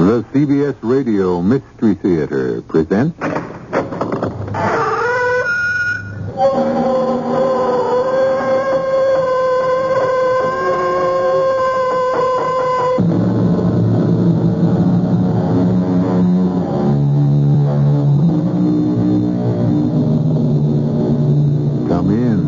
The CBS Radio Mystery Theater presents... Come in.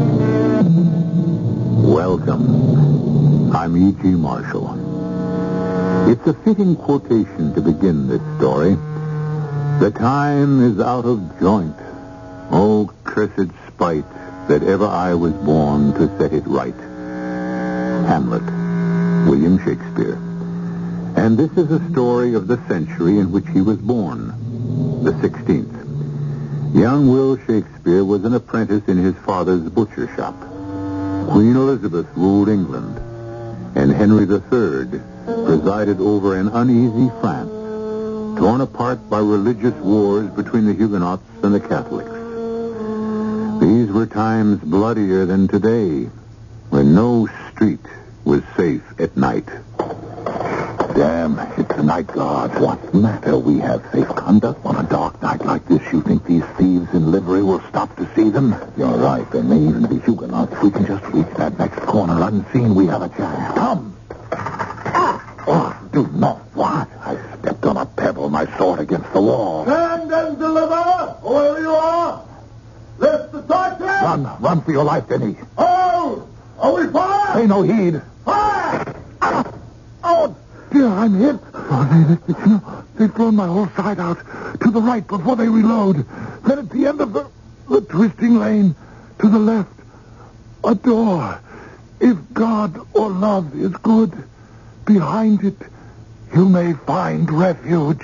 Welcome. I'm E.G. Marshall. It's a fitting quotation to begin this story. The time is out of joint. Oh, cursed spite that ever I was born to set it right. Hamlet, William Shakespeare. And this is a story of the century in which he was born, the 16th. Young Will Shakespeare was an apprentice in his father's butcher shop. Queen Elizabeth ruled England, and Henry III presided over an uneasy France, torn apart by religious wars between the Huguenots and the Catholics. These were times bloodier than today, when no street was safe at night. Damn, it's the night guard. What's the matter? We have safe conduct on a dark night like this. You think these thieves in livery will stop to see them? You're right. They may even be Huguenots. If we can just reach that next corner unseen, we have a chance. Come. Oh, do not what? I stepped on a pebble, my sword against the wall. Stand and deliver, whoever you are. Lift the torches. Run for your life, Denny. Oh, are we fired? Pay no heed. Fire! Oh, dear, I'm hit. Oh, they've blown my whole side out to the right before they reload. Then at the end of the twisting lane, to the left, a door. If God or love is good, behind it, you may find refuge.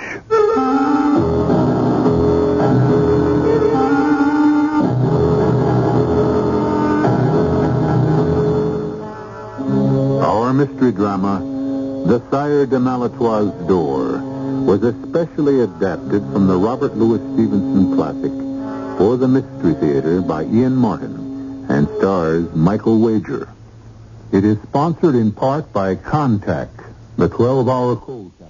Our mystery drama, The Sire de Malatoi's Door, was especially adapted from the Robert Louis Stevenson classic for the Mystery Theater by Ian Martin and stars Michael Wager. It is sponsored in part by Contact, the 12-hour cold cabinet.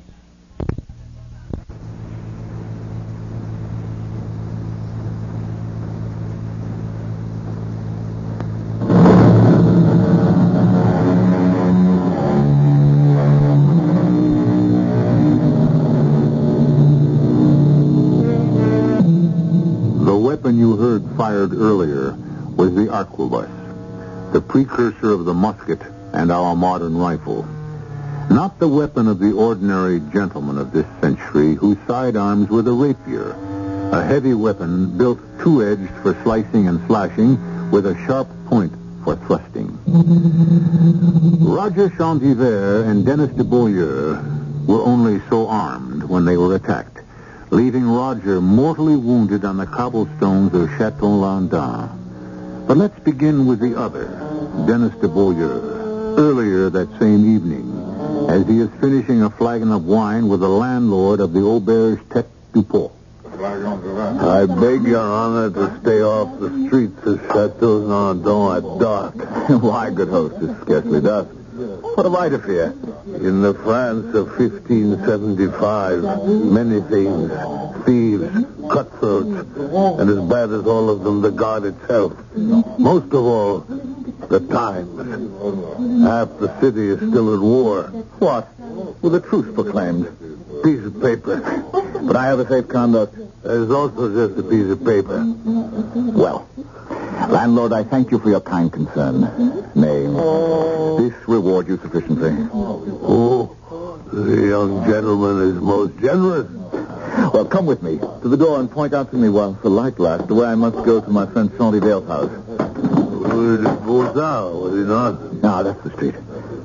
The weapon you heard fired earlier was the arquebus, the precursor of the musket and our modern rifle. Not the weapon of the ordinary gentleman of this century whose sidearms were the rapier, a heavy weapon built two-edged for slicing and slashing with a sharp point for thrusting. Roger Chantivert and Dennis de Beaulieu were only so armed when they were attacked, leaving Roger mortally wounded on the cobblestones of Chateau Landin. But let's begin with the other, Dennis de Beaulieu, earlier that same evening, as he is finishing a flagon of wine with the landlord of the Auberge Tête du Port. I beg your honor to stay off the streets of Chateau Landin at dark. Why, good host, it's scarcely dusk. What have I to fear? In the France of 1575, many things, thieves, cutthroats, and as bad as all of them, the guard itself. Most of all, the times. Half the city is still at war. What? With a truce proclaimed. Piece of paper. But I have a safe conduct. There's also just a piece of paper. Well, landlord, I thank you for your kind concern. Nay, this reward you sufficiently. Oh, the young gentleman is most generous. Well, come with me to the door and point out to me while the light lasts the way I must go to my friend Chantivale's house. It is Bourdin, was he not? Ah, that's the street.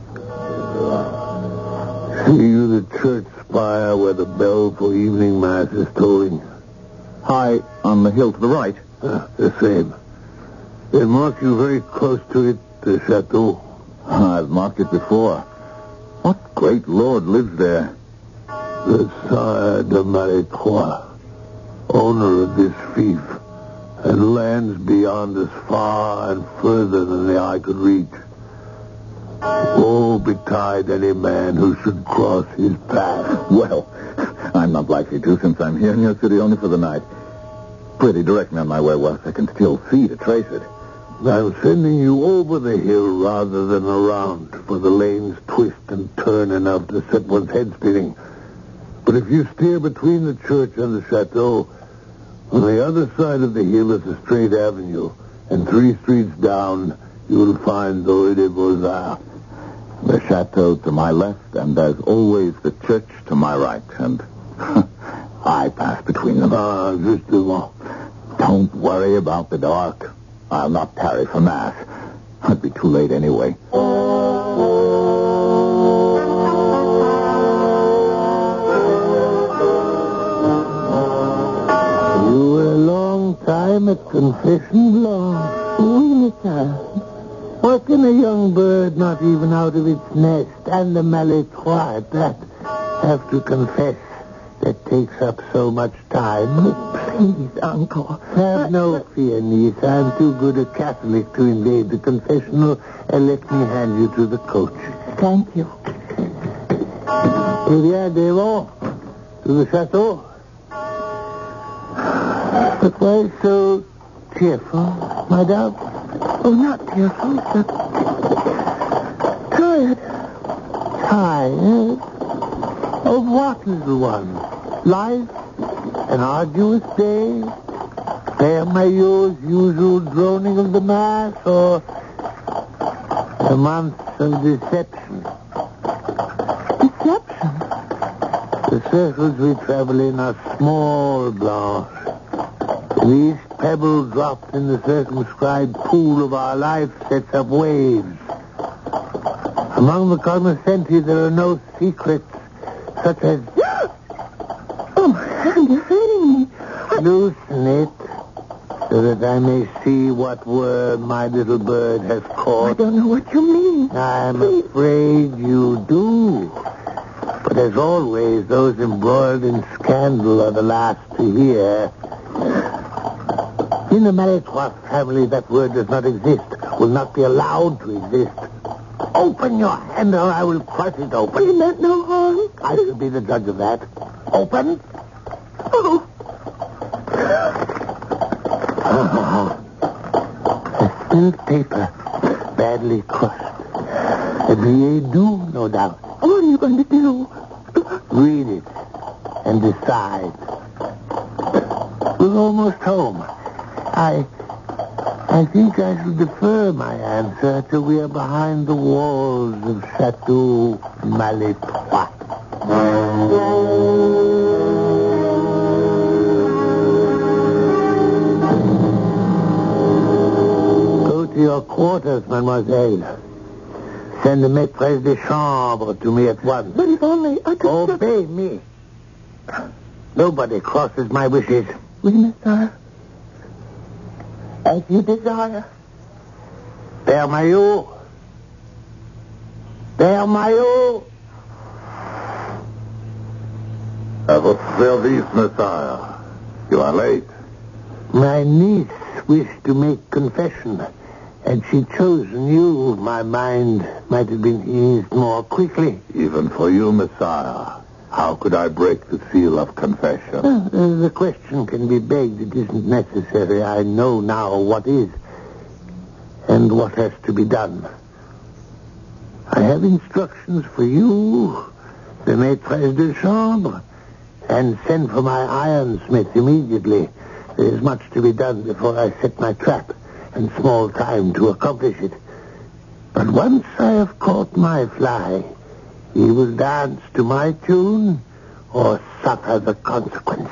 See you the church spire where the bell for evening mass is tolling? High on the hill to the right. The same. They mark you very close to it, the chateau. I've marked it before. What great lord lives there? The Sire de Malatois, owner of this fief, and lands beyond as far and further than the eye could reach. Woe betide any man who should cross his path. Well, I'm not likely to, since I'm here in your city only for the night. Pretty direct me on my way west. I can still see to trace it. I'm sending you over the hill rather than around, for the lanes twist and turn enough to set one's head spinning. But if you steer between the church and the chateau, on the other side of the hill is a straight avenue, and 3 streets down, you'll find the Rue des Beaux-Arts. The chateau to my left, and as always, the church to my right, and I pass between them. Justement. Don't worry about the dark. I'll not tarry for Mass. I'd be too late anyway. You were a long time at confession, Blanche. Oui, monsieur. What can a young bird not even out of its nest and the malétroit at that have to confess that takes up so much time? Please, Uncle. Have no fear, niece. I'm too good a Catholic to invade the confessional, and let me hand you to the coach. Thank you. Eh bien, Devon, to the chateau. But why so cheerful, madame? Oh, not tearful, but tired. Tired? Of what, little one? Life? An arduous day? Père Maillot's usual droning of the Mass, or a month of deception? Deception? The circles we travel in are small, Blanche. The least pebble dropped in the circumscribed pool of our life sets up waves. Among the cognoscenti there are no secrets, such as... Oh, my hand, you're hurting me. Loosen it, so that I may see what worm my little bird has I caught. don't know what you mean. I'm afraid you do. But as always, those embroiled in scandal are the last to hear. In the Malétroit family, that word does not exist, will not be allowed to exist. Open your hand or I will crush it open. You meant no harm. I shall be the judge of that. Open. Oh. A spilled paper, badly crushed. A billet doux, no doubt. What are you going to do? Read it and decide. We're almost home. I think I shall defer my answer till we are behind the walls of Chateau Malétroit. Go to your quarters, mademoiselle. Send the maîtresse de chambre to me at once. But if only I could... Obey me. Nobody crosses my wishes. Oui, monsieur. As you desire. Père Maillot. Père Maillot. À votre service, Messiah. You are late. My niece wished to make confession. Had she chosen you, my mind might have been eased more quickly. Even for you, Messiah. How could I break the seal of confession? The question can be begged. It isn't necessary. I know now what is and what has to be done. I have instructions for you, the maîtresse de chambre, and send for my ironsmith immediately. There is much to be done before I set my trap, and small time to accomplish it. But once I have caught my fly, he will dance to my tune or suffer the consequence.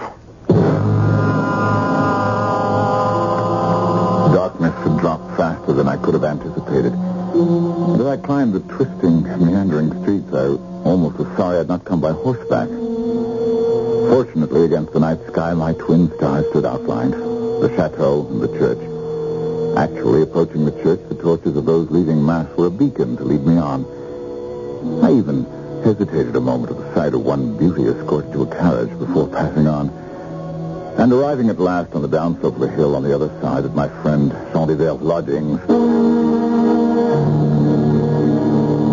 Darkness had dropped faster than I could have anticipated. As I climbed the twisting, meandering streets, I almost was sorry I'd not come by horseback. Fortunately, against the night sky, my twin stars stood outlined, the chateau and the church. Actually, approaching the church, the torches of those leaving Mass were a beacon to lead me on. I even hesitated a moment at the sight of one beauty escorted to a carriage before passing on. And arriving at last on the downslope of the hill on the other side at my friend Jean Diver's lodgings,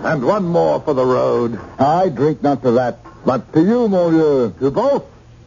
And one more for the road. I drink not to that, but to you, monsieur. To both?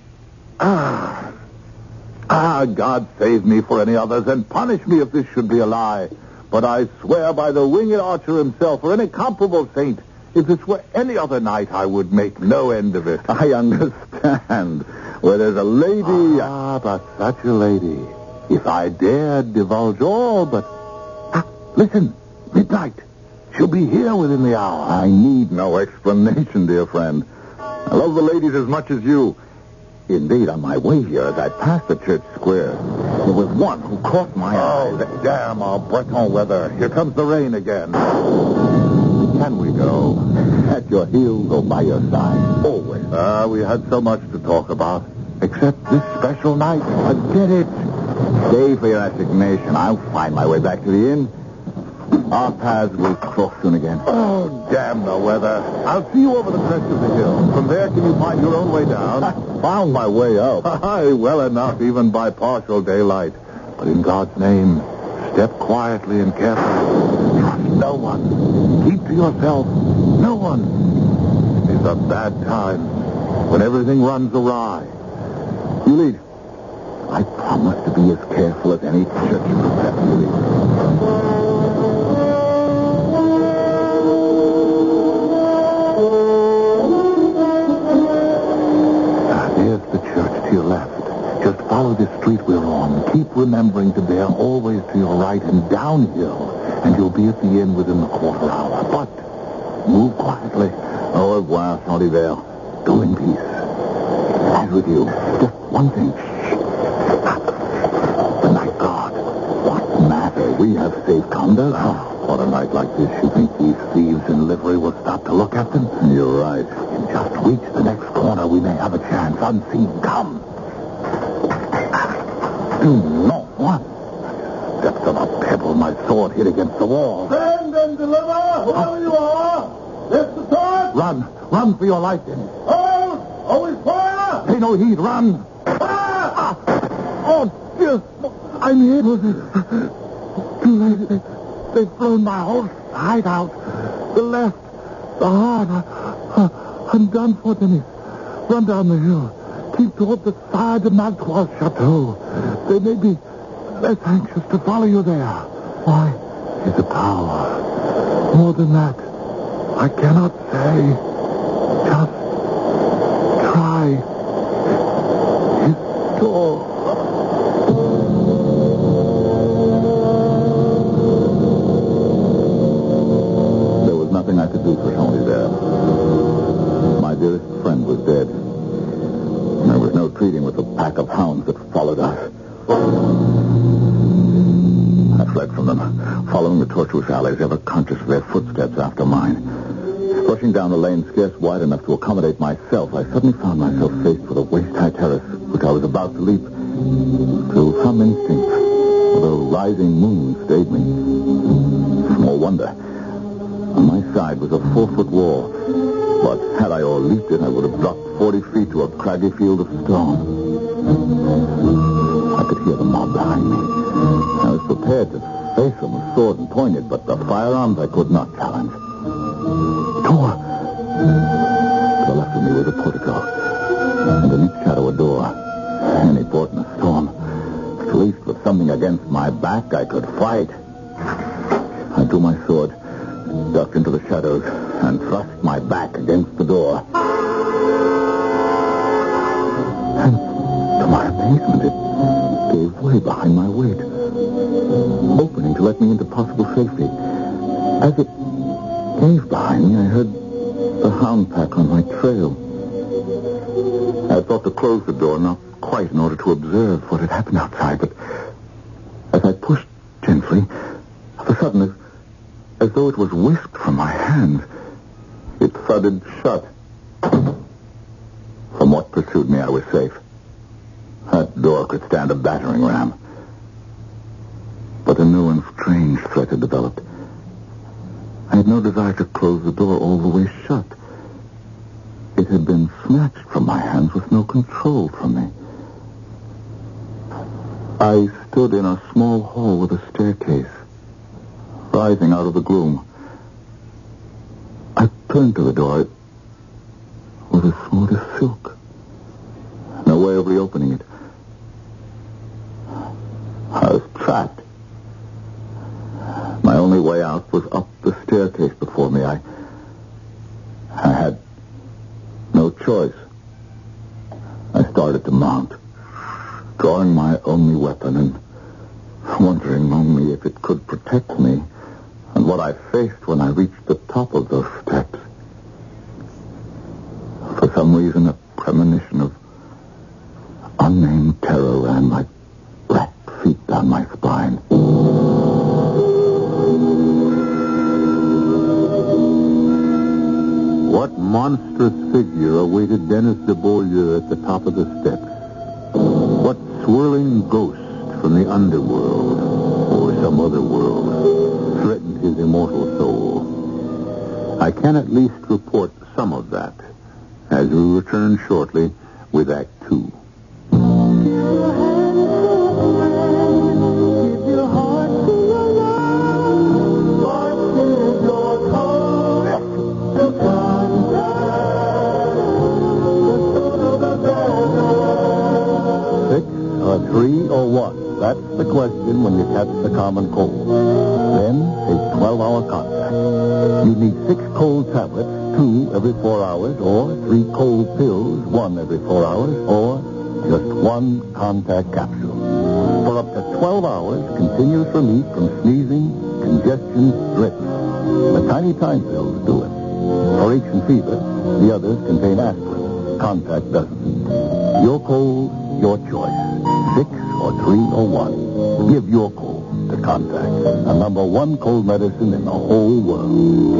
God save me for any others, and punish me if this should be a lie. But I swear by the winged archer himself, or any comparable saint, if this were any other night, I would make no end of it. I understand. Where there's a lady... but such a lady. If I dared divulge all, but... listen, midnight. She'll be here within the hour. I need no explanation, dear friend. I love the ladies as much as you. Indeed, on my way here, as I passed the church square, there was one who caught my eye. Oh, damn our Breton weather. Here comes the rain again. Can we go? At your heels or by your side? Always. We had so much to talk about. Except this special night. Forget it. Stay for your assignation. I'll find my way back to the inn. Our paths will cross soon again. Oh, damn the weather. I'll see you over the crest of the hill. From there, can you find your own way down? I found my way up. Aye, well enough, even by partial daylight. But in God's name, step quietly and carefully. Trust no one. Keep to yourself. No one. It's a bad time when everything runs awry. You lead. I promise to be as careful as any church professor. Follow the street we're on. Keep remembering to bear always to your right and downhill, and you'll be at the inn within the quarter hour. But move quietly. Au revoir, Oliver. Go in peace. As with you. Just one thing. The night guard. What matter? We have safe conduct. On a night like this, you think these thieves in livery will stop to look at them? You're right. In just reach the next corner, we may have a chance. Unseen. Come. No, what? Steps of a pebble, my sword hit against the wall. Stand and deliver, whoever you are. Lift the sword. Run for your life, then. Hold! Always fire! Pay no heed, run. Oh, dear, I'm hit. Too late. They've blown my whole side out. The left, the heart. I'm done for, Dennis. Run down the hill. Keep toward the side of Maltois Chateau. They may be less anxious to follow you there. Why? It's a power. More than that, I cannot say. Just try. His door. There was nothing I could do for Tony there. My dearest friend was dead. There was no treating with the pack of hounds that followed us. I fled from them, following the tortuous alleys, ever conscious of their footsteps after mine. Rushing down a lane scarce wide enough to accommodate myself, I suddenly found myself faced with a waist-high terrace, which I was about to leap. Through some instinct, the rising moon stayed me. Small wonder. On my side was a 4-foot wall, but had I o'erleaped it, I would have dropped 40 feet to a craggy field of stone. I could hear the mob behind me. I was prepared to face them with sword and pointed, but the firearms I could not challenge. Door! To the left of me was a portico. Underneath shadow a door. Any port in a storm. At least with something against my back, I could fight. I drew my sword, ducked into the shadows, and thrust my back against the door. And to my amazement, it gave way behind my weight, opening to let me into possible safety. As it gave behind me, I heard the hound pack on my trail. I thought to close the door, not quite in order to observe what had happened outside, but as I pushed gently, of a sudden, as though it was whisked from my hands, it thudded shut. From what pursued me, I was safe. That door could stand a battering ram. But a new and strange threat had developed. I had no desire to close the door all the way shut. It had been snatched from my hands with no control from me. I stood in a small hall with a staircase, rising out of the gloom. turned to the door. It was as smooth as silk. No way of reopening it. I was trapped. My only way out was up the staircase before me. I had no choice. I started to mount, drawing my only weapon and wondering only if it could protect me and what I faced when I reached the top of those steps. For some reason, a premonition of unnamed terror ran like black feet down my spine. What monstrous figure awaited Dennis de Beaulieu at the top of the steps? What swirling ghost from the underworld or some other world threatened his immortal soul? I can at least report some of that as we return shortly with Act 2. Three or one? That's the question when you catch the common cold. Then take 12-hour contact. You need 6 cold tablets, 2 every 4 hours, or 3 cold pills, 1 every 4 hours, or just 1 contact capsule. For up to 12 hours, continuous relief from sneezing, congestion, dripping. The tiny time pills do it. For aches and fever, the others contain aspirin. Contact doesn't. Your cold, your choice. 6 or 3 or 1. Give your cold to Contact, the #1 cold medicine in the whole world.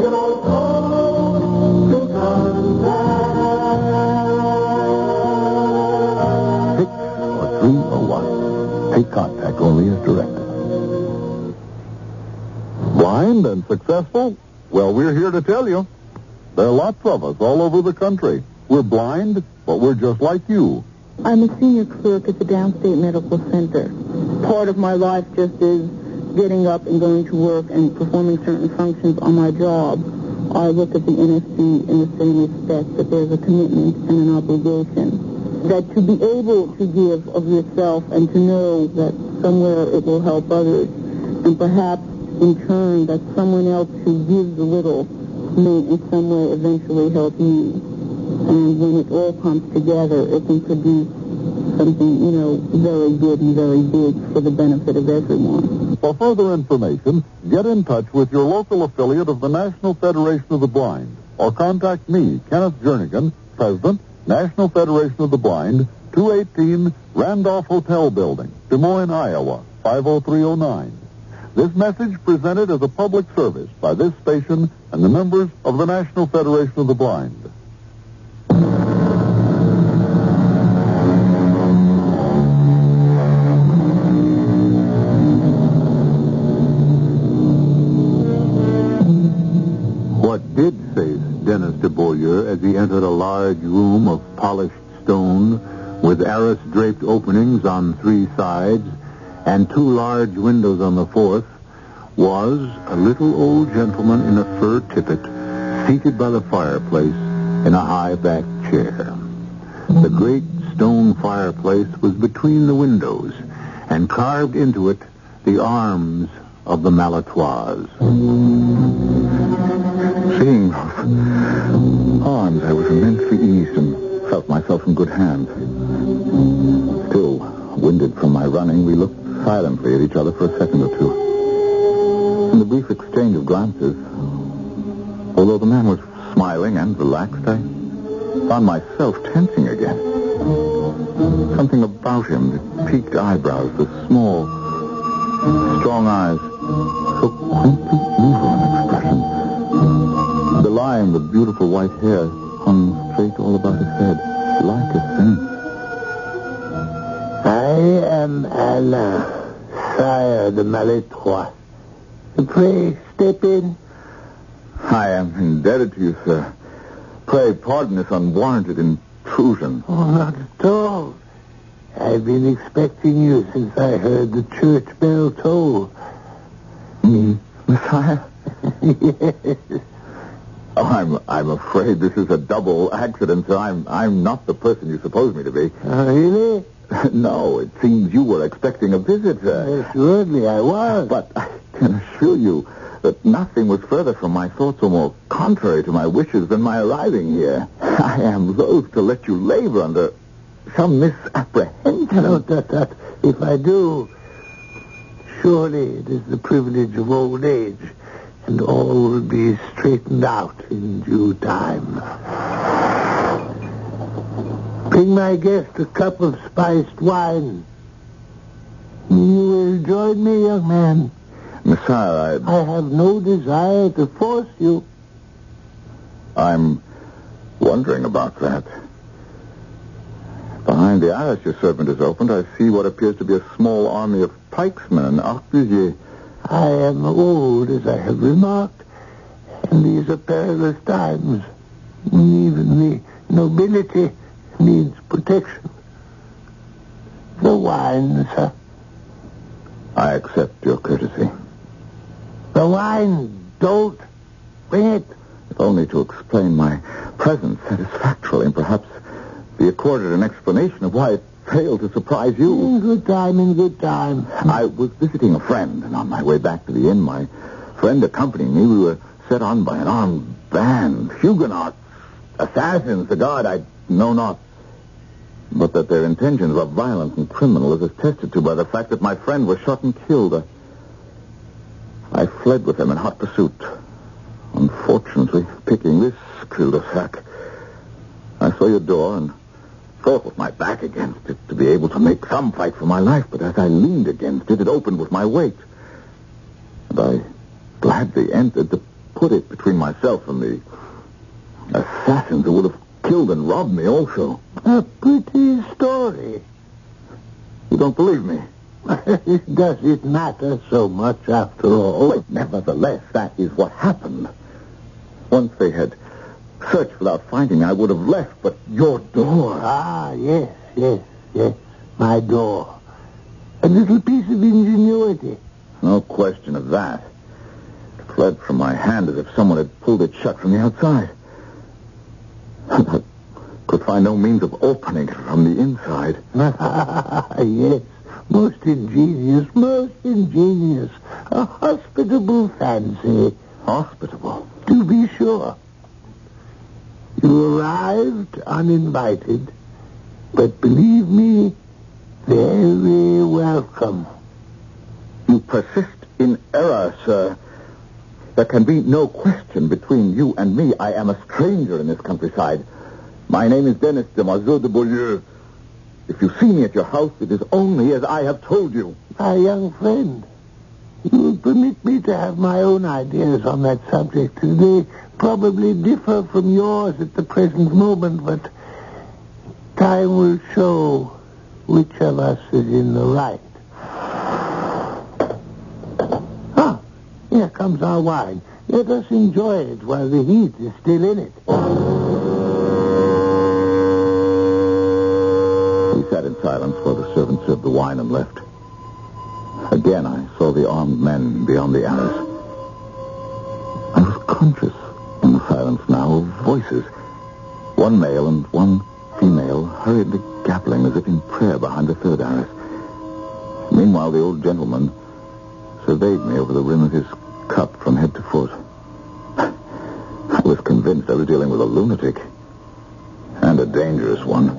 6 or 3 or 1. Take Contact only as directed. Blind and successful? Well, we're here to tell you. There are lots of us all over the country. We're blind, but we're just like you. I'm a senior clerk at the Downstate Medical Center. Part of my life just is getting up and going to work and performing certain functions on my job. I look at the NSC in the same respect, that there's a commitment and an obligation. That to be able to give of yourself and to know that somewhere it will help others, and perhaps in turn that someone else who gives a little may in some way eventually help you. And when it all comes together, it can produce something, very good and very big for the benefit of everyone. For further information, get in touch with your local affiliate of the National Federation of the Blind, or contact me, Kenneth Jernigan, President, National Federation of the Blind, 218 Randolph Hotel Building, Des Moines, Iowa, 50309. This message presented as a public service by this station and the members of the National Federation of the Blind. What did face Dennis de Beaulieu as he entered a large room of polished stone with arras-draped openings on 3 sides and 2 large windows on the 4th was a little old gentleman in a fur tippet seated by the fireplace in a high-backed chair. The great stone fireplace was between the windows, and carved into it the arms of the Malatois. Seeing those arms, I was immensely eased and felt myself in good hands. Still, winded from my running, we looked silently at each other for a second or two. In the brief exchange of glances, although the man was smiling and relaxed, I found myself tensing again. Something about him, the peaked eyebrows, the small, strong eyes, so quaintly evil in expression. Belying the beautiful white hair hung straight all about his head, like a saint. I am Alain, sire de Malatois. Pray, step in. I am indebted to you, sir. Pray pardon this unwarranted intrusion. Oh, not at all. I've been expecting you since I heard the church bell toll. Me, Messiah? Yes. Oh, I'm afraid this is a double accident, sir. I'm not the person you suppose me to be. Really? No, it seems you were expecting a visit, sir. Assuredly, I was. But I can assure you that nothing was further from my thoughts or more contrary to my wishes than my arriving here. I am loath to let you labor under some misapprehension. No, that. If I do, surely it is the privilege of old age, and all will be straightened out in due time. Bring my guest a cup of spiced wine. You will join me, young man. Messiah, I have no desire to force you. I'm wondering about that. Behind the arras your servant has opened, I see what appears to be a small army of pikesmen and arquebusiers. I am old, as I have remarked, and these are perilous times. Even the nobility needs protection. The wine, sir. I accept your courtesy. The wine, don't bring it. If only to explain my presence satisfactorily and perhaps be accorded an explanation of why it failed to surprise you. In good time. I was visiting a friend, and on my way back to the inn, my friend accompanying me, we were set on by an armed band, Huguenots, assassins, the guard I know not. But that their intentions were violent and criminal is attested to by the fact that my friend was shot and killed. I fled with them in hot pursuit. Unfortunately, picking this cul-de-sac, I saw your door and fought with my back against it to be able to make some fight for my life. But as I leaned against it, it opened with my weight. And I gladly entered to put it between myself and the assassins who would have killed and robbed me also. A pretty story. You don't believe me? Does it matter so much after all? But nevertheless, that is what happened. Once they had searched without finding me, I would have left, but your door... Ah, yes. My door. A little piece of ingenuity. No question of that. It fled from my hand as if someone had pulled it shut from the outside. I could find no means of opening it from the inside. Yes. Most ingenious. A hospitable fancy. Hospitable? To be sure. You arrived uninvited, but believe me, very welcome. You persist in error, sir. There can be no question between you and me. I am a stranger in this countryside. My name is Dennis de Mazur de Beaulieu. If you see me at your house, it is only as I have told you. My young friend, you will permit me to have my own ideas on that subject. They probably differ from yours at the present moment, but time will show which of us is in the right. Ah, here comes our wine. Let us enjoy it while the heat is still in it. We sat in silence while the servant served the wine and left. Again, I saw the armed men beyond the arras. I was conscious in the silence now of voices. One male and one female hurriedly gabbling as if in prayer behind the third arras. Meanwhile, the old gentleman surveyed me over the rim of his cup from head to foot. I was convinced I was dealing with a lunatic. And a dangerous one.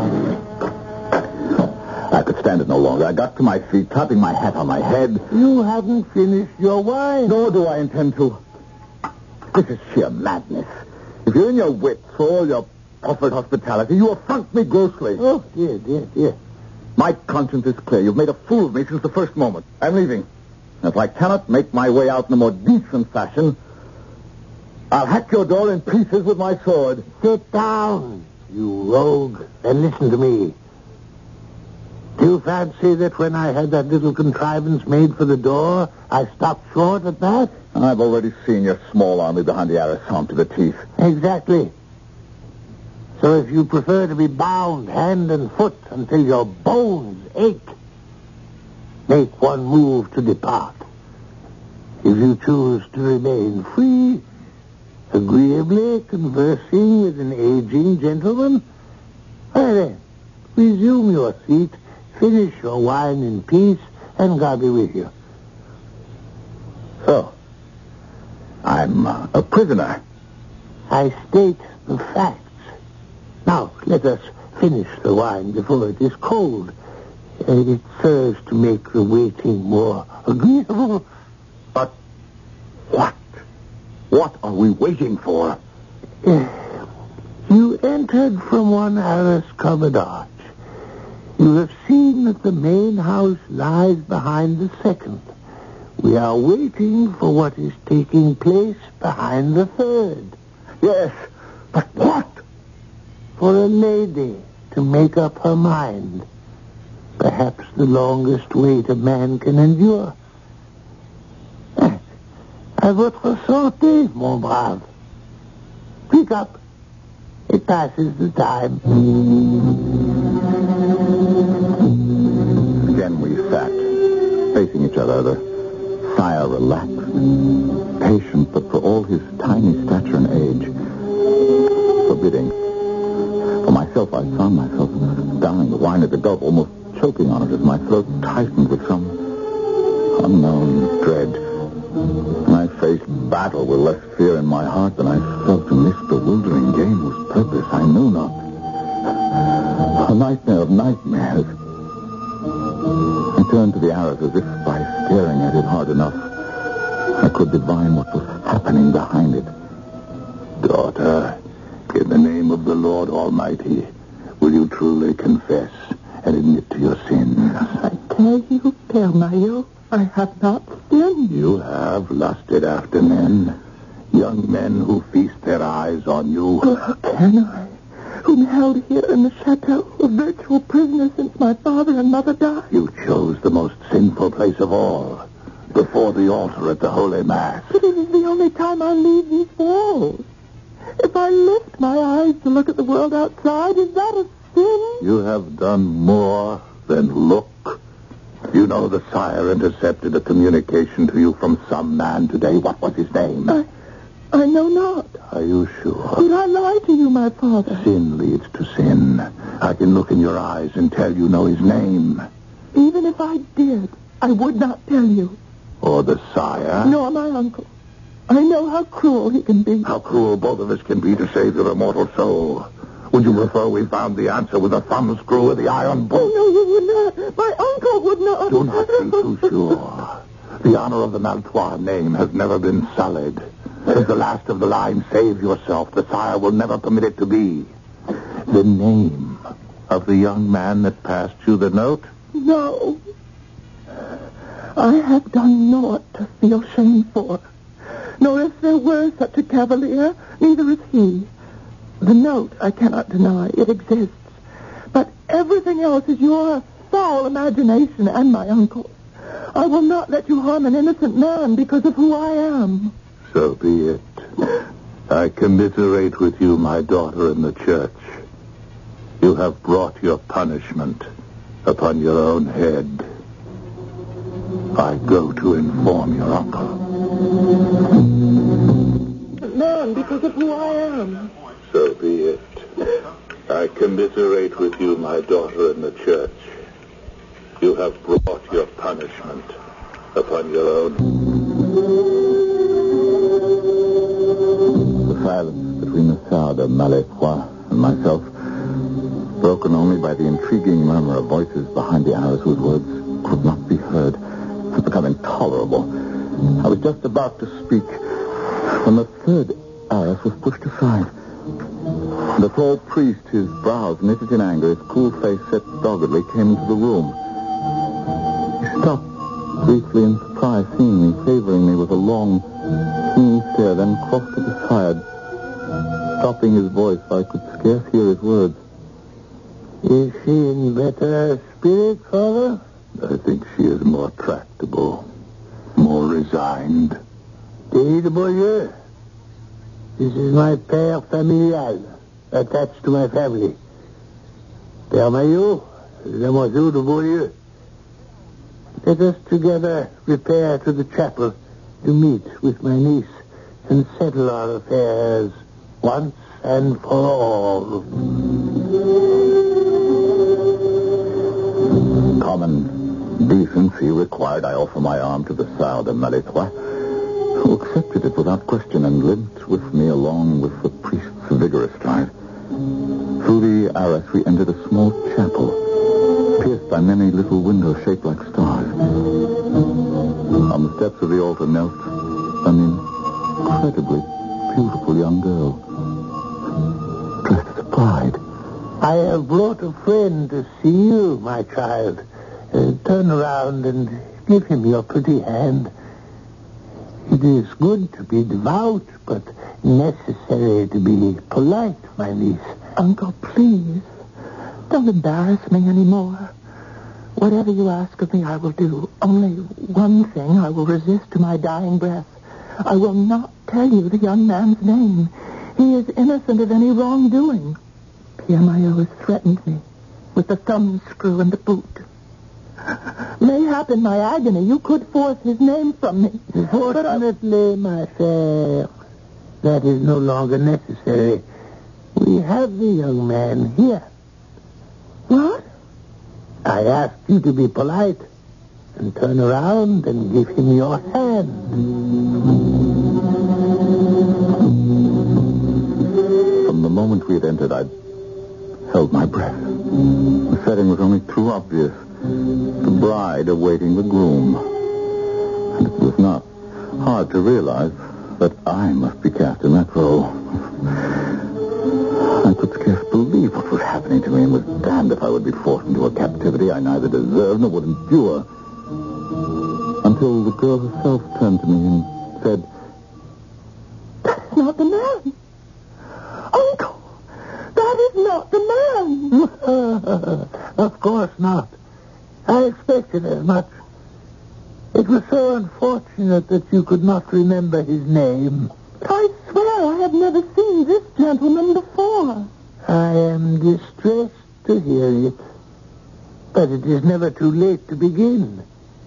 I could stand it no longer. I got to my feet, clapping my hat on my head. You haven't finished your wine. Nor do I intend to. This is sheer madness. If you're in your wits for all your offered hospitality, you affront me grossly. Oh, dear. My conscience is clear. You've made a fool of me since the first moment. I'm leaving. If I cannot make my way out in a more decent fashion, I'll hack your door in pieces with my sword. Sit down, you rogue, and listen to me. Do you fancy that when I had that little contrivance made for the door, I stopped short at that? I've already seen your small army behind the arras armed to the teeth. Exactly. So if you prefer to be bound hand and foot until your bones ache, make one move to depart. If you choose to remain free, agreeably conversing with an aging gentleman? Well then, resume your seat, finish your wine in peace, and God be with you. So, I'm a prisoner. I state the facts. Now, let us finish the wine before it is cold. It serves to make the waiting more agreeable. But what? What are we waiting for? You entered from one arras-covered arch. You have seen that the main house lies behind the second. We are waiting for what is taking place behind the third. Yes, but what? For a lady to make up her mind. Perhaps the longest wait a man can endure. À votre santé, mon brave. Pick up. It passes the time. Again we sat, facing each other, the sire relaxed, patient, but for all his tiny stature and age, forbidding. For myself, I found myself downing the wine at a gulp, almost choking on it as my throat tightened with some unknown dread. And I faced battle with less fear in my heart than I felt in this bewildering game whose purpose I knew not. A nightmare of nightmares. I turned to the arras as if by staring at it hard enough, I could divine what was happening behind it. Daughter, in the name of the Lord Almighty, will you truly confess and admit to your sins? I tell you, Père Maillot, I have not sinned. You have lusted after men, young men who feast their eyes on you. Oh, how can I, whom held here in the chateau, a virtual prisoner since my father and mother died? You chose the most sinful place of all, before the altar at the Holy Mass. But it is the only time I leave these walls. If I lift my eyes to look at the world outside, is that a sin? You have done more than look. You know the sire intercepted a communication to you from some man today. What was his name? I know not. Are you sure? Did I lie to you, my father? Sin leads to sin. I can look in your eyes and tell you know his name. Even if I did, I would not tell you. Or the sire? Nor my uncle. I know how cruel he can be. How cruel both of us can be to save your immortal soul. Would you prefer we found the answer with a thumbscrew or the iron bolt? Oh, no, you would not. My uncle would not. Do not be too sure. The honor of the Maltois name has never been sullied. As the last of the line, save yourself. The sire will never permit it to be. The name of the young man that passed you the note? No. I have done naught to feel shame for. Nor if there were such a cavalier, neither is he. The note, I cannot deny. It exists. But everything else is your foul imagination and my uncle's. I will not let you harm an innocent man because of who I am. So be it. I commiserate with you, my daughter, in the church. You have brought your punishment upon your own head. I go to inform your uncle. Man, because of who I am. So be it. I commiserate with you, my daughter, in the church. You have brought your punishment upon your own. The silence between the Sire de Malefroy and myself, broken only by the intriguing murmur of voices behind the arras whose words could not be heard, had become intolerable. I was just about to speak when the third arras was pushed aside. The tall priest, his brows knitted in anger, his cool face set doggedly, came into the room. He stopped briefly in surprise, seeing me, favoring me with a long, keen stare, then crossed to the side, stopping his voice so I could scarce hear his words. Is she in better spirit, Father? I think she is more tractable, more resigned. David de Beaulieu. This is my père familial, attached to my family. Père Maillot, Demoiselle de Beaulieu. Let us together repair to the chapel to meet with my niece and settle our affairs once and for all. Common decency required I offer my arm to the Sire de Malétroit, who accepted it without question and limped with me along with the priest's vigorous stride. Through the arras we entered a small chapel, pierced by many little windows shaped like stars. On the steps of the altar knelt an incredibly beautiful young girl, dressed as a bride. I have brought a friend to see you, my child. Turn around and give him your pretty hand. It is good to be devout, but necessary to be polite, my niece. Uncle, please, don't embarrass me anymore. Whatever you ask of me, I will do. Only one thing I will resist to my dying breath. I will not tell you the young man's name. He is innocent of any wrongdoing. Pierre Maillot has threatened me with the thumbscrew and the boot. Mayhap in my agony you could force his name from me. Fortunately, my fair, that is no longer necessary. We have the young man here. What? I asked you to be polite and turn around and give him your hand. From the moment we had entered, I held my breath. The setting was only too obvious. The bride awaiting the groom. And it was not hard to realize that I must be cast in that role. I could scarce believe what was happening to me and was damned if I would be forced into a captivity I neither deserved nor would endure. Until the girl herself turned to me and said, "That's not the man. Uncle, that is not the man." Of course not. I expected as much. It was so unfortunate that you could not remember his name. I swear I have never seen this gentleman before. I am distressed to hear it. But it is never too late to begin.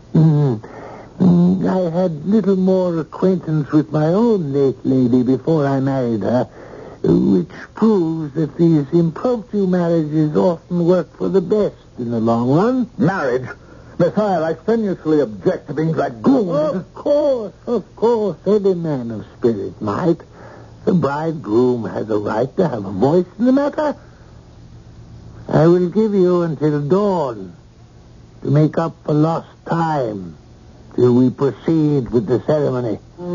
I had little more acquaintance with my own late lady before I married her, which proves that these impromptu marriages often work for the best in the long run. "Marriage? Messiah, I strenuously object to being dragooned." Of course, every man of spirit might. The bridegroom has a right to have a voice in the matter. I will give you until dawn to make up for lost time till we proceed with the ceremony.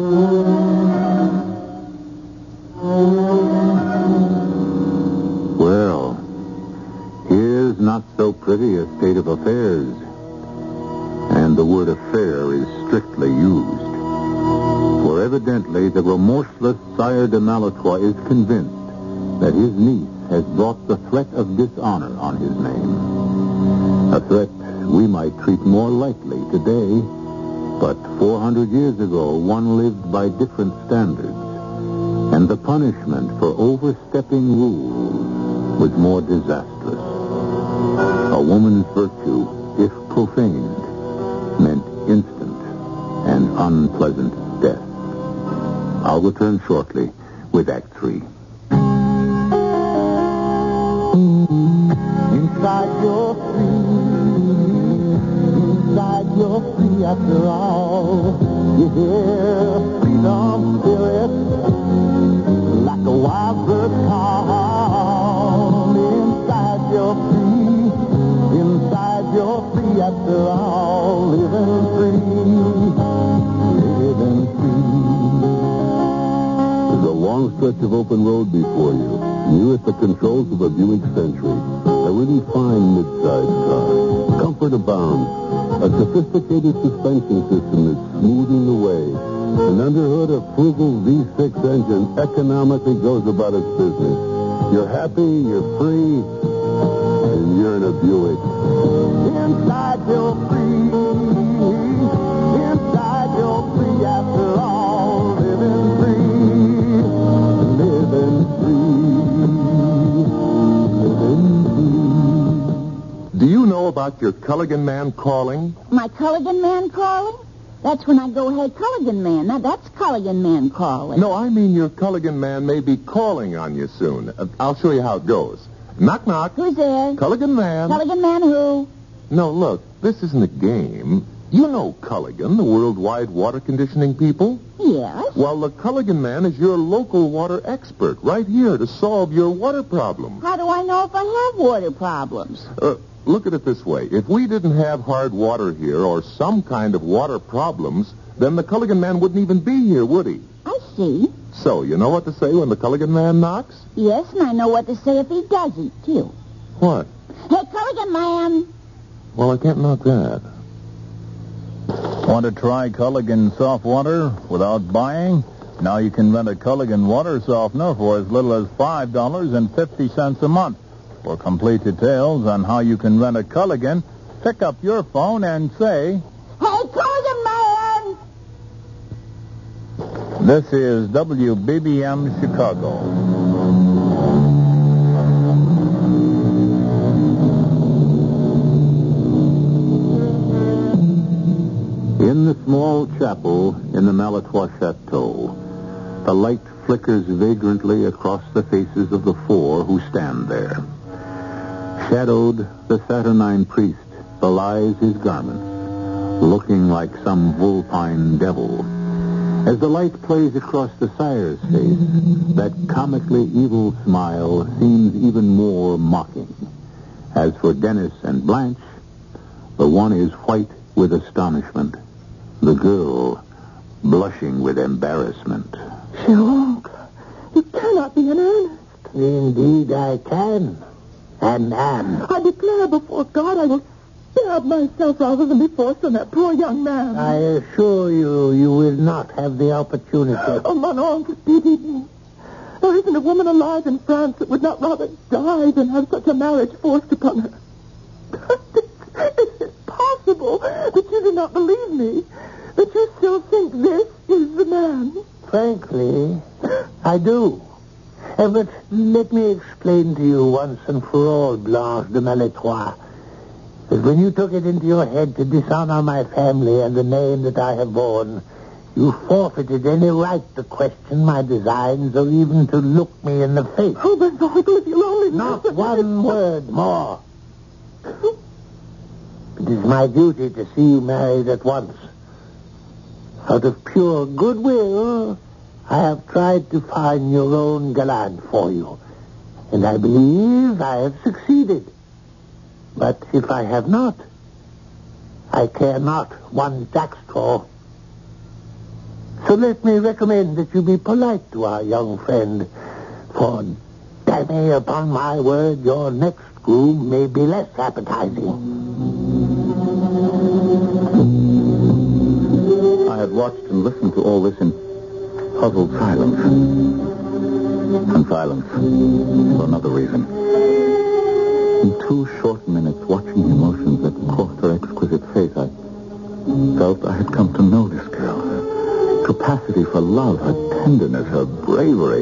Well, here's not so pretty a state of affairs. And the word affair is strictly used. For evidently the remorseless Sire de Malétroit is convinced that his niece has brought the threat of dishonor on his name. A threat we might treat more lightly today, but 400 years ago one lived by different standards, and the punishment for overstepping rules was more disastrous. A woman's virtue, if profaned, meant instant and unpleasant death. I'll return shortly with Act 3. Inside you're free after all. You hear freedom spirit like a wild bird call. Inside you're free after all. Living free. There's a long stretch of open road before you. You at the controls of a Buick Century. A really fine mid-sized car. Comfort abounds. A sophisticated suspension system is smoothing the way. And under hood, a frugal V6 engine economically goes about its business. You're happy, you're free, and you're in a Buick. Inside you're free. Inside you're free after all. Living free. Living free. Do you know about your Culligan man calling? My Culligan man calling? That's when I go, hey, Culligan man. Now, that's Culligan man calling. No, I mean your Culligan man may be calling on you soon. I'll show you how it goes. Knock, knock. Who's there? Culligan man. Culligan man who? No, look, this isn't a game. You know Culligan, the worldwide water conditioning people. Yes. Well, the Culligan man is your local water expert right here to solve your water problem. How do I know if I have water problems? Look at it this way. If we didn't have hard water here or some kind of water problems, then the Culligan man wouldn't even be here, would he? I see. So, you know what to say when the Culligan man knocks? Yes, and I know what to say if he doesn't, too. What? Hey, Culligan man. Well, I can't knock that. Want to try Culligan soft water without buying? Now you can rent a Culligan water softener for as little as $5.50 a month. For complete details on how you can rent a Culligan, pick up your phone and say, Hey, Culligan man! This is WBBM Chicago. In the small chapel in the Malatois Chateau, the light flickers vagrantly across the faces of the four who stand there. Shadowed, the saturnine priest belies his garments, looking like some vulpine devil. As the light plays across the sire's face, that comically evil smile seems even more mocking. As for Dennis and Blanche, the one is white with astonishment, the girl blushing with embarrassment. Sherlock, you cannot be in earnest. Indeed I can. And am. I declare before God I will stab myself rather than be forced on that poor young man. I assure you, you will not have the opportunity. Oh, mon oncle, pity me. There isn't a woman alive in France that would not rather die than have such a marriage forced upon her. Is it possible that you do not believe me? That you still think this is the man? Frankly, I do. But let me explain to you once and for all, Blanche de Malatois, that when you took it into your head to dishonor my family and the name that I have borne, you forfeited any right to question my designs or even to look me in the face. Oh, but uncle, if you'll only... Not one word more. It is my duty to see you married at once. Out of pure goodwill, I have tried to find your own gallant for you, and I believe I have succeeded. But if I have not, I care not one jackstraw. So let me recommend that you be polite to our young friend, for, damme, upon my word, your next groom may be less appetizing. I had watched and listened to all this in puzzled silence. And silence for another reason. In 2 short minutes, watching the emotions that crossed her exquisite face, I felt I had come to know this girl. Her capacity for love, her tenderness, her bravery.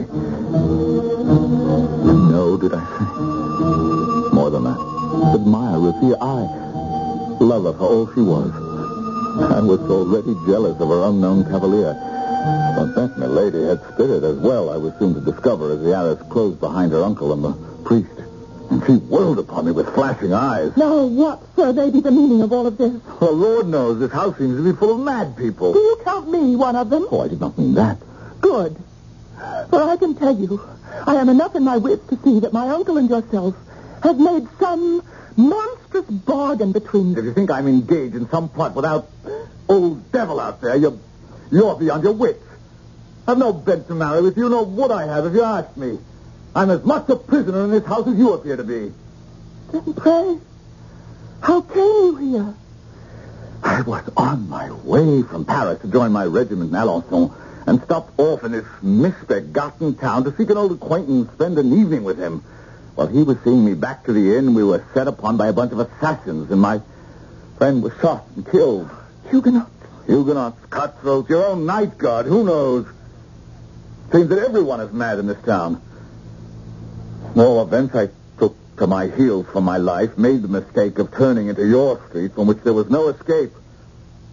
And no, did I say? More than that. Admire, revere, love of her all she was. I was already jealous of her unknown cavalier. But that milady had spirit as well, I was soon to discover as the arras closed behind her uncle and the priest. And she whirled upon me with flashing eyes. Now, what, sir, may be the meaning of all of this? Well, Lord knows this house seems to be full of mad people. Do you count me one of them? Oh, I did not mean that. Good. For I can tell you, I am enough in my wits to see that my uncle and yourself have made some monstrous bargain between If them. you think I'm engaged in some plot without old devil out there, you're beyond your wits. I've no bent to marry with you, nor would I have if you asked me. I'm as much a prisoner in this house as you appear to be. Then pray, how came you here? I was on my way from Paris to join my regiment in Alençon and stopped off in this misbegotten town to seek an old acquaintance and spend an evening with him. While he was seeing me back to the inn, we were set upon by a bunch of assassins, and my friend was shot and killed. Huguenots, cutthroats, your own night guard, who knows? Seems that everyone is mad in this town. In all events, I took to my heels for my life, made the mistake of turning into your street from which there was no escape.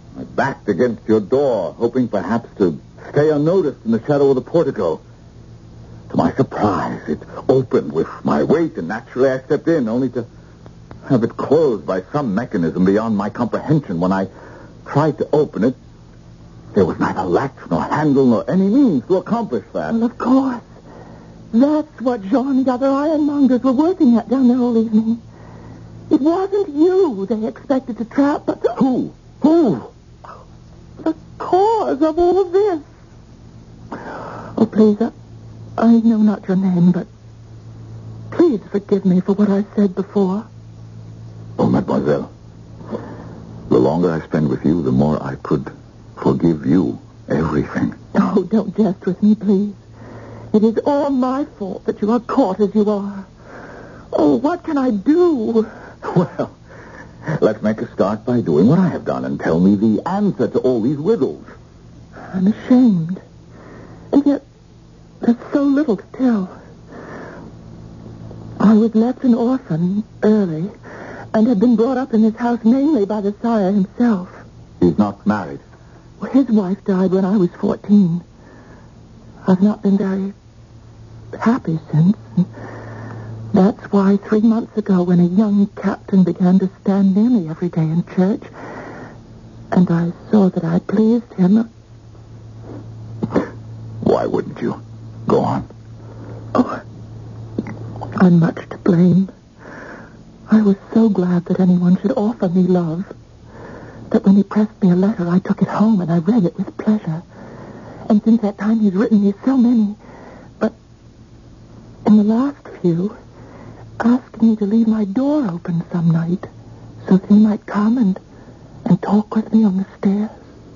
I backed against your door, hoping perhaps to stay unnoticed in the shadow of the portico. To my surprise, it opened with my weight, and naturally I stepped in, only to have it closed by some mechanism beyond my comprehension. When I tried to open it, there was neither latch nor handle nor any means to accomplish that. Well, of course. That's what Jean and the other ironmongers were working at down there all evening. It wasn't you they expected to trap, but... Who? The cause of all of this. Oh, please, I know not your name, but please forgive me for what I said before. Oh, mademoiselle, the longer I spend with you, the more I could forgive you everything. Oh, don't jest with me, please. It is all my fault that you are caught as you are. Oh, what can I do? Well, let's make a start by doing what I have done and tell me the answer to all these riddles. I'm ashamed. And yet, there's so little to tell. I was left an orphan early and had been brought up in this house mainly by the sire himself. He's not married. Well, his wife died when I was 14. I've not been very happy since. That's why 3 months ago, when a young captain began to stand near me every day in church, and I saw that I pleased him... Why wouldn't you? Go on. Oh, I'm much to blame. I was so glad that anyone should offer me love that when he pressed me a letter, I took it home and I read it with pleasure. And since that time, he's written me so many. But in the last few, asked me to leave my door open some night so that he might come and talk with me on the stairs.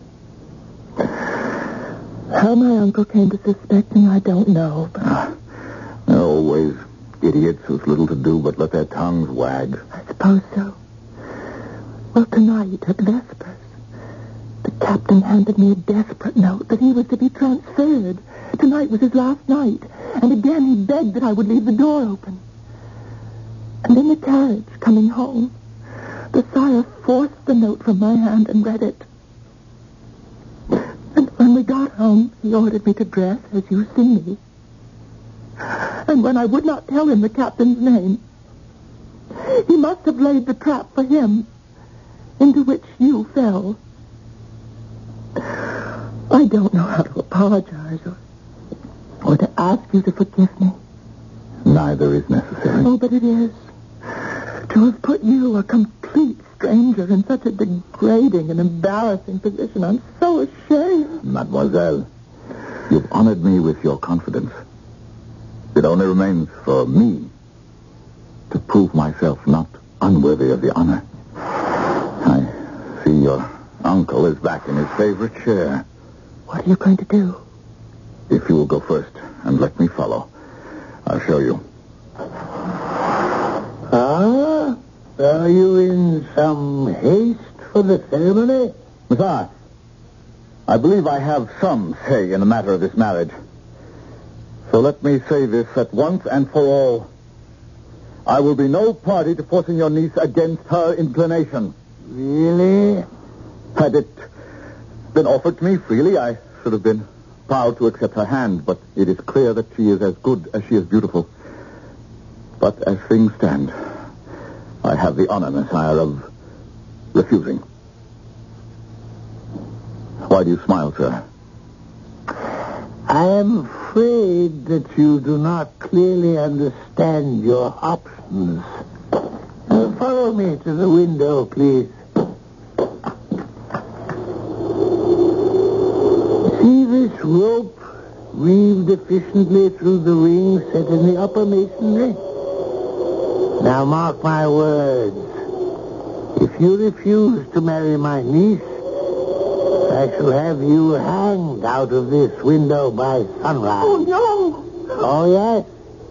How my uncle came to suspect me, I don't know. But... there are always idiots who's little to do but let their tongues wag. I suppose so. Well, tonight at Vespers, the captain handed me a desperate note that he was to be transferred. Tonight was his last night. And again he begged that I would leave the door open. And in the carriage, coming home, the sire forced the note from my hand and read it. And when we got home, he ordered me to dress as you see me. And when I would not tell him the captain's name, he must have laid the trap for him, into which you fell. I don't know how to apologize or to ask you to forgive me. Neither is necessary. Oh, but it is. To have put you, a complete stranger, in such a degrading and embarrassing position, I'm so ashamed. Mademoiselle, you've honored me with your confidence. It only remains for me to prove myself not unworthy of the honor. I see your uncle is back in his favorite chair. What are you going to do? If you will go first and let me follow, I'll show you. Ah, are you in some haste for the ceremony? Monsieur, I believe I have some say in the matter of this marriage. So let me say this at once and for all. I will be no party to forcing your niece against her inclination. Really? Had it been offered to me freely, I should have been proud to accept her hand, but it is clear that she is as good as she is beautiful. But as things stand, I have the honor, Messiah, of refusing. Why do you smile, sir? I am afraid that you do not clearly understand your options. Follow me to the window, please. See this rope weaved efficiently through the ring set in the upper masonry? Now mark my words. If you refuse to marry my niece, I shall have you hanged out of this window by sunrise. Oh, no! Oh, yes.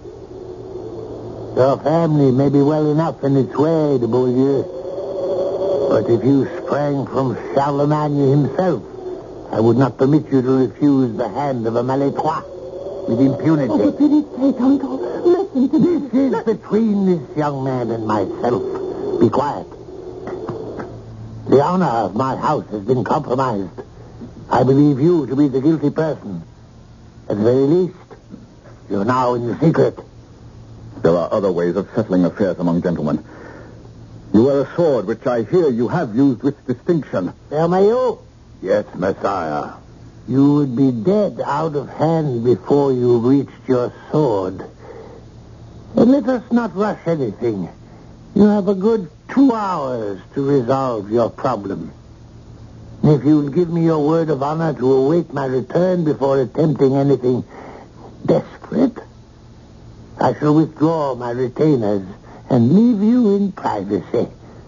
Your family may be well enough in its way, de Beaulieu. But if you sprang from Charlemagne himself, I would not permit you to refuse the hand of a Malétroit with impunity. Oh, for pity's sake, Uncle, listen to me. This is between this young man and myself. Be quiet. The honor of my house has been compromised. I believe you to be the guilty person. At the very least, you're now in the secret. There are other ways of settling affairs among gentlemen. You wear a sword, which I hear you have used with distinction. Bermayot, Yes, Messiah. you would be dead out of hand before you reached your sword. And let us not rush anything. You have a good 2 hours to resolve your problem. If you'll give me your word of honor to await my return before attempting anything desperate, I shall withdraw my retainers and leave you in privacy.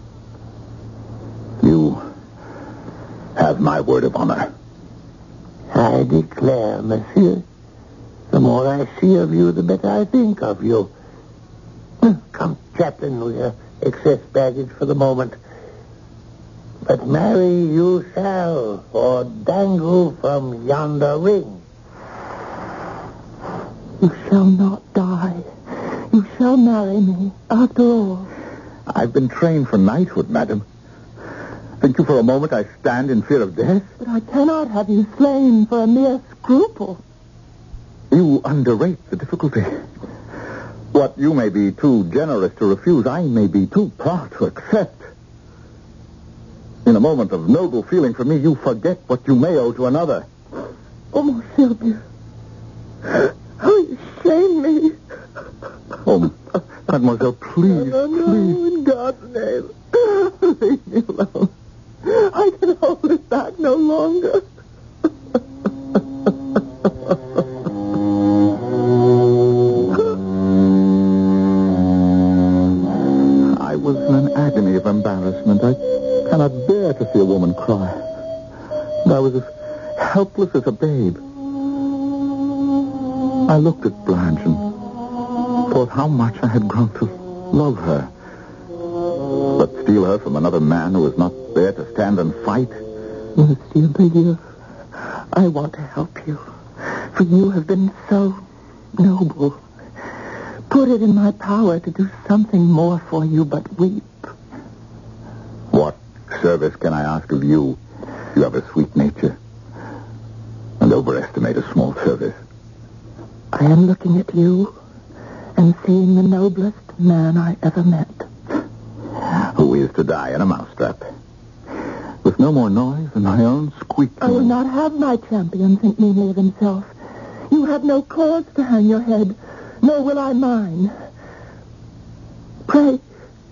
You have my word of honor. I declare, monsieur, the more I see of you, the better I think of you. Come, Chaplain, we'll excess baggage for the moment. But marry you shall, or dangle from yonder ring. You shall not die. You shall marry me, after all. I've been trained for knighthood, madam. Think you for a moment I stand in fear of death? But I cannot have you slain for a mere scruple. You underrate the difficulty. What you may be too generous to refuse, I may be too proud to accept. In a moment of noble feeling for me, you forget what you may owe to another. Oh, mon Sylvia. How you shame me. Oh, mademoiselle, please, No, please. in God's name. Leave me alone. I can hold it back no longer. I was in an agony of embarrassment. I cannot bear to see a woman cry. And I was as helpless as a babe. I looked at Blanche and thought how much I had grown to love her. But steal her from another man who was not there to stand and fight? Monsieur Bayeux, I want to help you. For you have been so noble. Put it in my power to do something more for you but weep. What service can I ask of you? You have a sweet nature. And overestimate a small service. I am looking at you and seeing the noblest man I ever met. Who is to die in a mousetrap? With no more noise than my own squeaking. I will not have my champion think meanly of himself. You have no cause to hang your head, nor will I mine. Pray,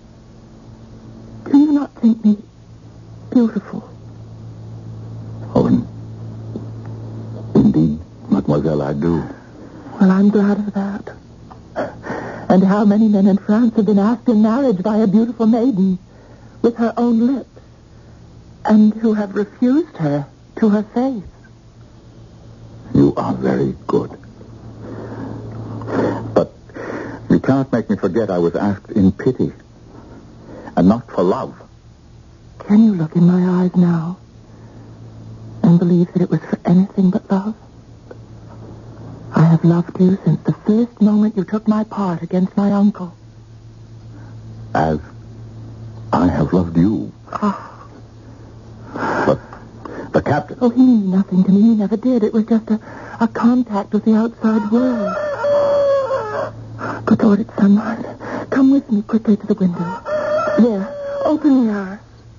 do you not think me beautiful? Oh, indeed, mademoiselle, I do. Well, I'm glad of that. And how many men in France have been asked in marriage by a beautiful maiden with her own lips, and who have refused her to her face? You are very good. But you cannot make me forget I was asked in pity, and not for love. Can you look in my eyes now and believe that it was for anything but love? I have loved you since the first moment you took my part against my uncle. As I have loved you. Oh. But the captain... Oh, he knew nothing to me. He never did. It was just a contact with the outside world. Good Lord, it's sunlight. Come with me quickly to the window. There, open the arch.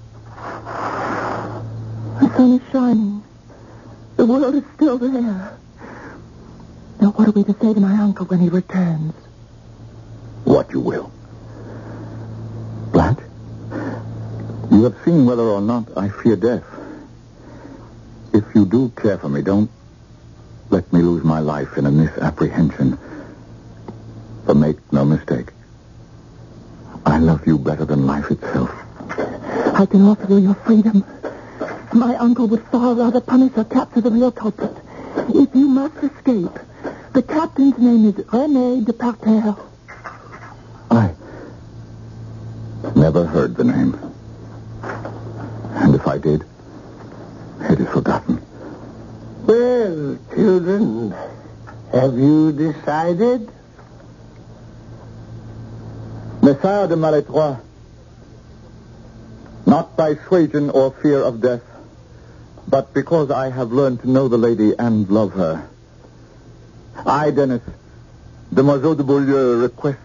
The sun is shining. The world is still there. Now, what are we to say to my uncle when he returns? What you will. Blanche, you have seen whether or not I fear death. If you do care for me, don't let me lose my life in a misapprehension. But make no mistake. I love you better than life itself. I can offer you your freedom. My uncle would far rather punish or capture the real culprit. If you must escape, the captain's name is René de Parterre. I never heard the name. And if I did, it is forgotten. Well, children, have you decided? Messire de Malétroit. Not Not by suasion or fear of death, but because I have learned to know the lady and love her. I, Dennis, Demoiselle de Beaulieu, request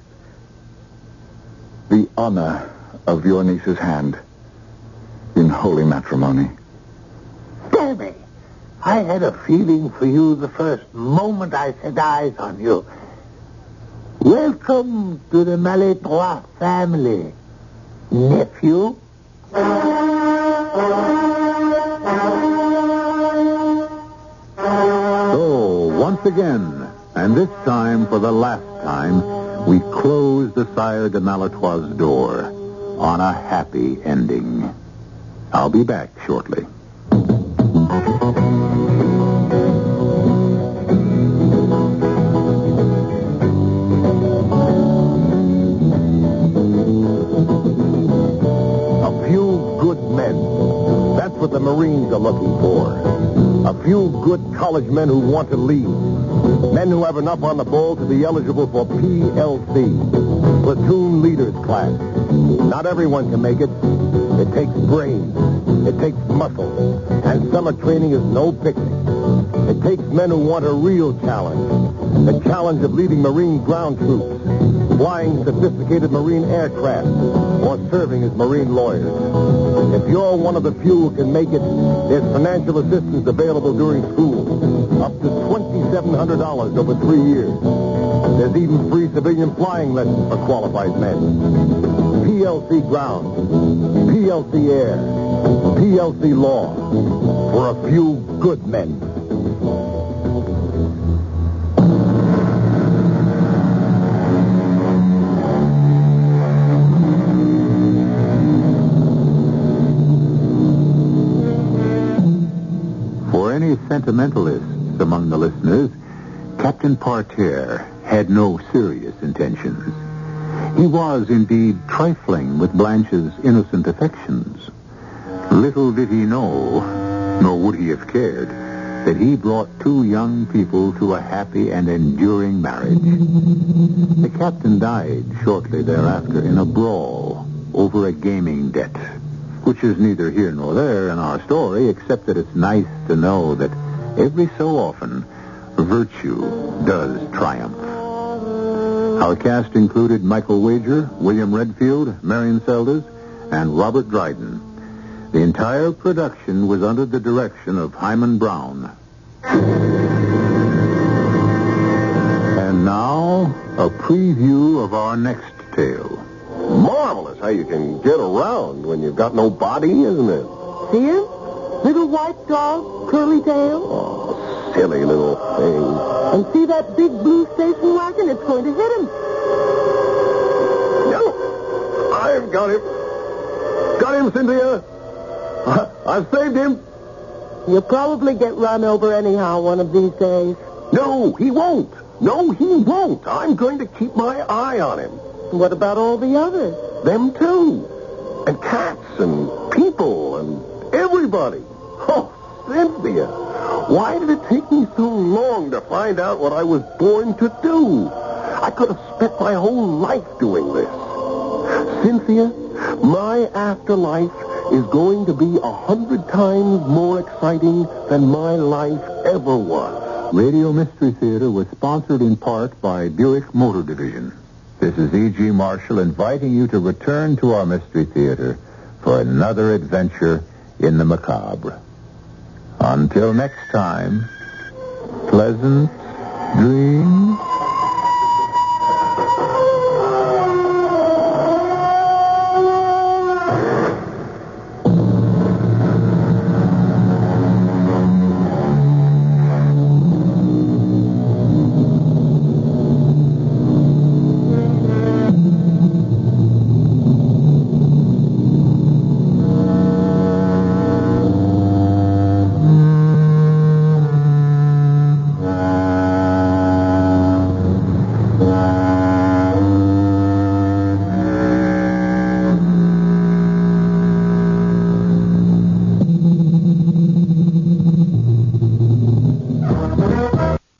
the honor of your niece's hand in holy matrimony. Damn it! I had a feeling for you the first moment I set eyes on you. Welcome to the Malétroit family, nephew. So, once again, and this time for the last time, we close the Sire de Malétroit's door on a happy ending. I'll be back shortly. A few good men. That's what the Marines are looking for. A few good college men who want to lead. Men who have enough on the ball to be eligible for PLC, Platoon Leaders Class. Not everyone can make it. It takes brains. It takes muscle. And summer training is no picnic. It takes men who want a real challenge. The challenge of leading Marine ground troops, flying sophisticated Marine aircraft, or serving as Marine lawyers. If you're one of the few who can make it, there's financial assistance available during school, up to $2,700 over 3 years. There's even free civilian flying lessons for qualified men. PLC ground, PLC air, PLC law, for a few good men. For any sentimentalists among the listeners, Captain Parterre had no serious intentions. He was indeed trifling with Blanche's innocent affections. Little did he know, nor would he have cared, that he brought two young people to a happy and enduring marriage. The captain died shortly thereafter in a brawl over a gaming debt, which is neither here nor there in our story, except that it's nice to know that every so often virtue does triumph. Our cast included Michael Wager, William Redfield, Marion Seldes, and Robert Dryden. The entire production was under the direction of Hyman Brown. And now, a preview of our next tale. Marvelous how you can get around when you've got no body, isn't it? See him? Little white dog, curly tail. Oh, silly little thing. And see that big blue station wagon? It's going to hit him. No! I've got him. Got him, Cynthia. I've saved him. You'll probably get run over anyhow one of these days. No, he won't. No, he won't. I'm going to keep my eye on him. What about all the others? Them too. And cats and people and everybody. Oh, Cynthia, why did it take me so long to find out what I was born to do? I could have spent my whole life doing this. Cynthia, my afterlife is going to be 100 times more exciting than my life ever was. Radio Mystery Theater was sponsored in part by Buick Motor Division. This is E.G. Marshall inviting you to return to our Mystery Theater for another adventure in the macabre. Until next time, pleasant dreams.